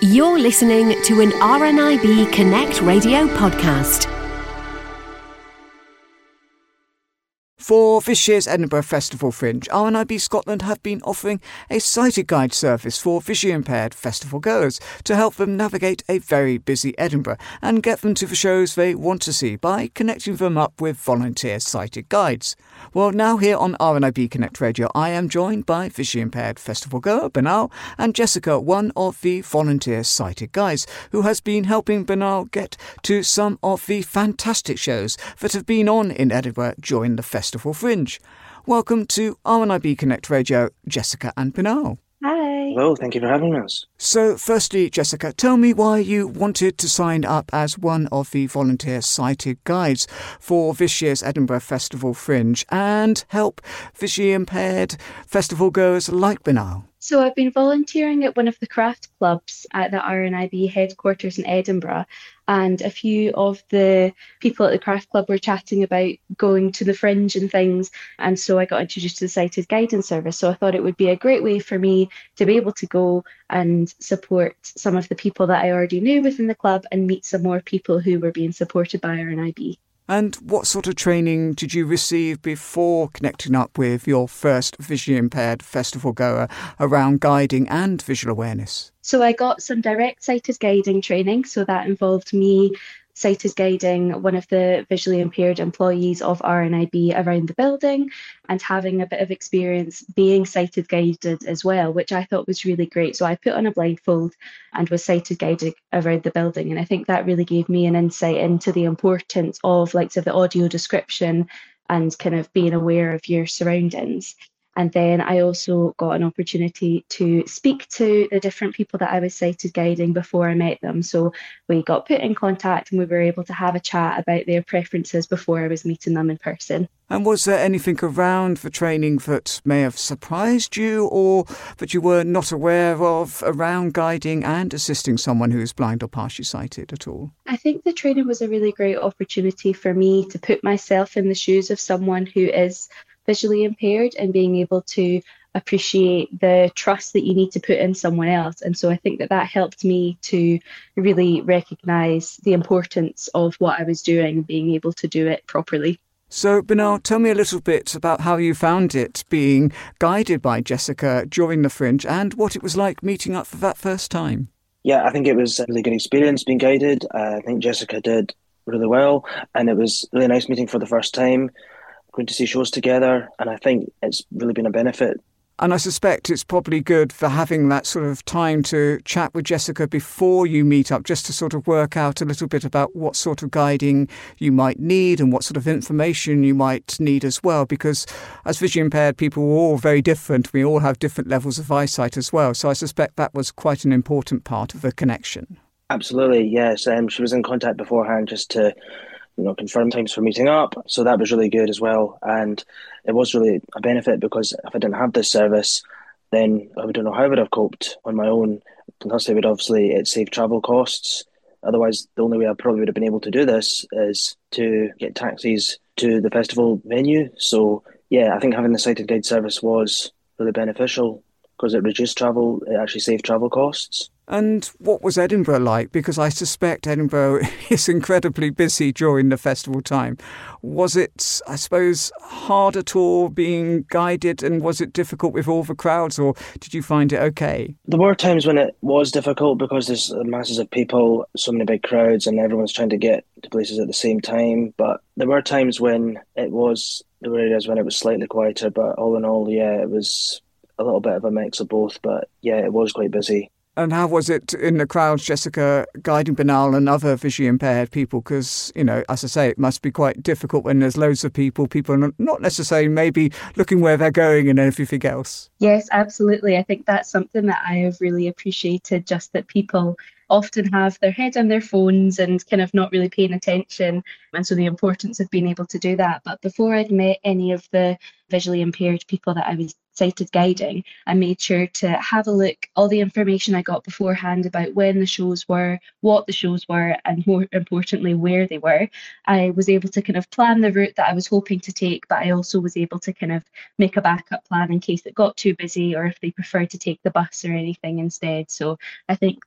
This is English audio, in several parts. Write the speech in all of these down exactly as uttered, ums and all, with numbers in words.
You're listening to an R N I B Connect radio podcast. For this year's Edinburgh Festival Fringe, R N I B Scotland have been offering a sighted guide service for visually impaired festival goers to help them navigate a very busy Edinburgh and get them to the shows they want to see by connecting them up with volunteer sighted guides. Well, now here on R N I B Connect Radio, I am joined by visually impaired festival goer Banal and Jessica, one of the volunteer sighted guides, who has been helping Banal get to some of the fantastic shows that have been on in Edinburgh during the Festival Fringe. Welcome to R N I B Connect Radio, Jessica and Banal. Hi. Hello, thank you for having us. So, firstly, Jessica, tell me why you wanted to sign up as one of the volunteer sighted guides for this year's Edinburgh Festival Fringe and help visually impaired festival goers like Banal. So I've been volunteering at one of the craft clubs at the R N I B headquarters in Edinburgh, and a few of the people at the craft club were chatting about going to the Fringe and things, and so I got introduced to the sighted guidance service. So I thought it would be a great way for me to be able to go and support some of the people that I already knew within the club and meet some more people who were being supported by R N I B. And what sort of training did you receive before connecting up with your first visually impaired festival goer around guiding and visual awareness? So I got some direct sighted guiding training. So that involved me sighted guiding one of the visually impaired employees of R N I B around the building and having a bit of experience being sighted guided as well, which I thought was really great. So I put on a blindfold and was sighted guided around the building. And I think that really gave me an insight into the importance of like so the audio description and kind of being aware of your surroundings. And then I also got an opportunity to speak to the different people that I was sighted guiding before I met them. So we got put in contact and we were able to have a chat about their preferences before I was meeting them in person. And was there anything around the training that may have surprised you or that you were not aware of around guiding and assisting someone who is blind or partially sighted at all? I think the training was a really great opportunity for me to put myself in the shoes of someone who is visually impaired and being able to appreciate the trust that you need to put in someone else. And so I think that that helped me to really recognise the importance of what I was doing and being able to do it properly. So, Banal, tell me a little bit about how you found it being guided by Jessica during the Fringe and what it was like meeting up for that first time. Yeah, I think it was a really good experience being guided. Uh, I think Jessica did really well, and it was really nice meeting for the first time, going to see shows together, and I think it's really been a benefit. And I suspect it's probably good for having that sort of time to chat with Jessica before you meet up, just to sort of work out a little bit about what sort of guiding you might need and what sort of information you might need as well, because as visually impaired people, we're all very different. We all have different levels of eyesight as well. So I suspect that was quite an important part of the connection. Absolutely, yes. Um, she was in contact beforehand just to you know, confirm times for meeting up. So that was really good as well. And it was really a benefit because if I didn't have this service, then I don't know how I would have coped on my own. Plus, it would obviously it saved travel costs. Otherwise, the only way I probably would have been able to do this is to get taxis to the festival venue. So yeah, I think having the sighted guide service was really beneficial because it reduced travel. It actually saved travel costs. And what was Edinburgh like? Because I suspect Edinburgh is incredibly busy during the festival time. Was it, I suppose, hard at all being guided, and was it difficult with all the crowds, or did you find it okay? There were times when it was difficult because there's masses of people, so many big crowds, and everyone's trying to get to places at the same time. But there were times when it was, there were areas when it was slightly quieter, but all in all, yeah, it was a little bit of a mix of both. But yeah, it was quite busy. And how was it in the crowds, Jessica, guiding Banal and other visually impaired people? Because, you know, as I say, it must be quite difficult when there's loads of people, people are not necessarily maybe looking where they're going and everything else. Yes, absolutely. I think that's something that I have really appreciated, just that people often have their head on their phones and kind of not really paying attention. And so the importance of being able to do that. But before I'd met any of the visually impaired people that I was sighted guiding, I made sure to have a look, all the information I got beforehand about when the shows were, what the shows were, and more importantly, where they were. I was able to kind of plan the route that I was hoping to take, but I also was able to kind of make a backup plan in case it got too busy or if they preferred to take the bus or anything instead. So I think that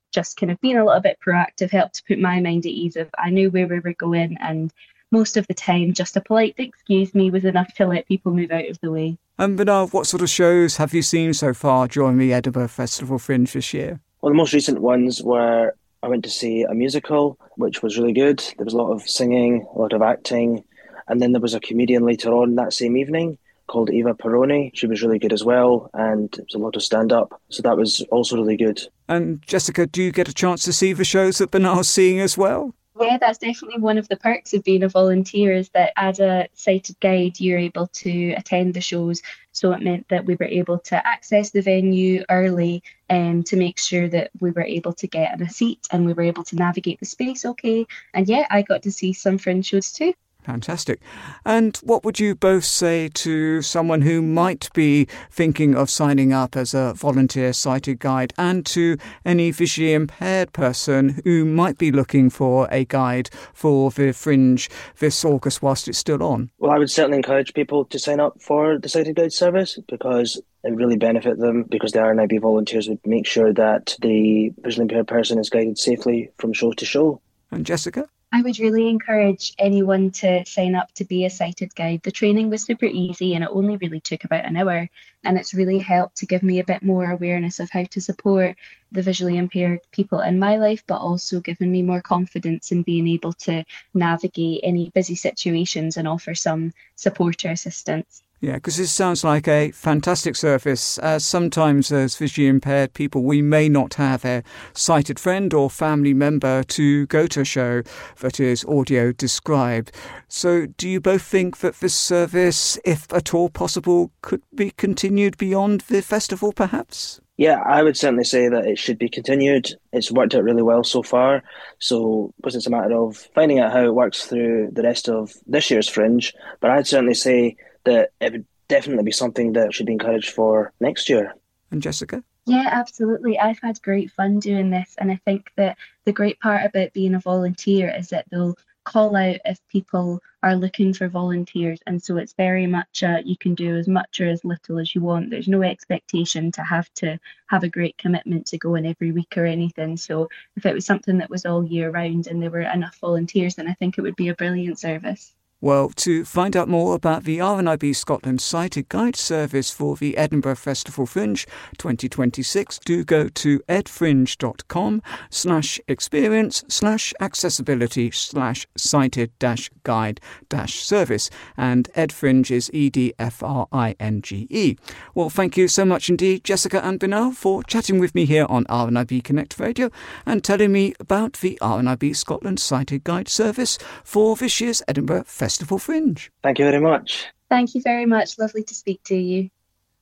just kind of being a little bit proactive helped to put my mind at ease of I knew where we were going, and most of the time just a polite excuse me was enough to let people move out of the way. And Bernard, what sort of shows have you seen so far during the Edinburgh Festival Fringe this year? Well, the most recent ones were I went to see a musical, which was really good. There was a lot of singing, a lot of acting, and then there was a comedian later on that same evening called Eva Peroni. She was really good as well, and it was a lot of stand-up, so that was also really good. And Jessica, do you get a chance to see the shows that Bernard's seeing as well? Yeah, that's definitely one of the perks of being a volunteer, is that as a sighted guide, you're able to attend the shows. So it meant that we were able to access the venue early and to make sure that we were able to get in a seat and we were able to navigate the space okay. And yeah, I got to see some fringe shows too. Fantastic. And what would you both say to someone who might be thinking of signing up as a volunteer sighted guide, and to any visually impaired person who might be looking for a guide for the Fringe this August whilst it's still on? Well, I would certainly encourage people to sign up for the sighted guide service, because it really benefit them, because the R N I B volunteers would make sure that the visually impaired person is guided safely from show to show. And Jessica? I would really encourage anyone to sign up to be a sighted guide. The training was super easy and it only really took about an hour, and it's really helped to give me a bit more awareness of how to support the visually impaired people in my life, but also given me more confidence in being able to navigate any busy situations and offer some support or assistance. Yeah, because this sounds like a fantastic service. As sometimes as visually impaired people, we may not have a sighted friend or family member to go to a show that is audio described. So do you both think that this service, if at all possible, could be continued beyond the festival perhaps? Yeah, I would certainly say that it should be continued. It's worked out really well so far. So because it's a matter of finding out how it works through the rest of this year's Fringe. But I'd certainly say that it would definitely be something that should be encouraged for next year. And Jessica? Yeah, absolutely. I've had great fun doing this, and I think that the great part about being a volunteer is that they'll call out if people are looking for volunteers, and so it's very much uh, you can do as much or as little as you want. There's no expectation to have to have a great commitment to go in every week or anything. So if it was something that was all year round and there were enough volunteers, then I think it would be a brilliant service. Well, to find out more about the R N I B Scotland Sighted Guide Service for the Edinburgh Festival Fringe twenty twenty-six, do go to edfringe.com slash experience slash accessibility slash sighted dash guide dash service. And Edfringe is E D F R I N G E. Well, thank you so much indeed, Jessica and Bernard, for chatting with me here on R N I B Connect Radio and telling me about the R N I B Scotland Sighted Guide Service for this year's Edinburgh Festival. Festival Fringe. Thank you very much. Thank you very much. Lovely to speak to you.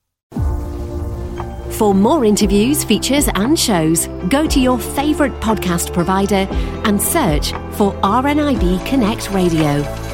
For more interviews, features and shows, go to your favourite podcast provider and search for R N I B Connect Radio.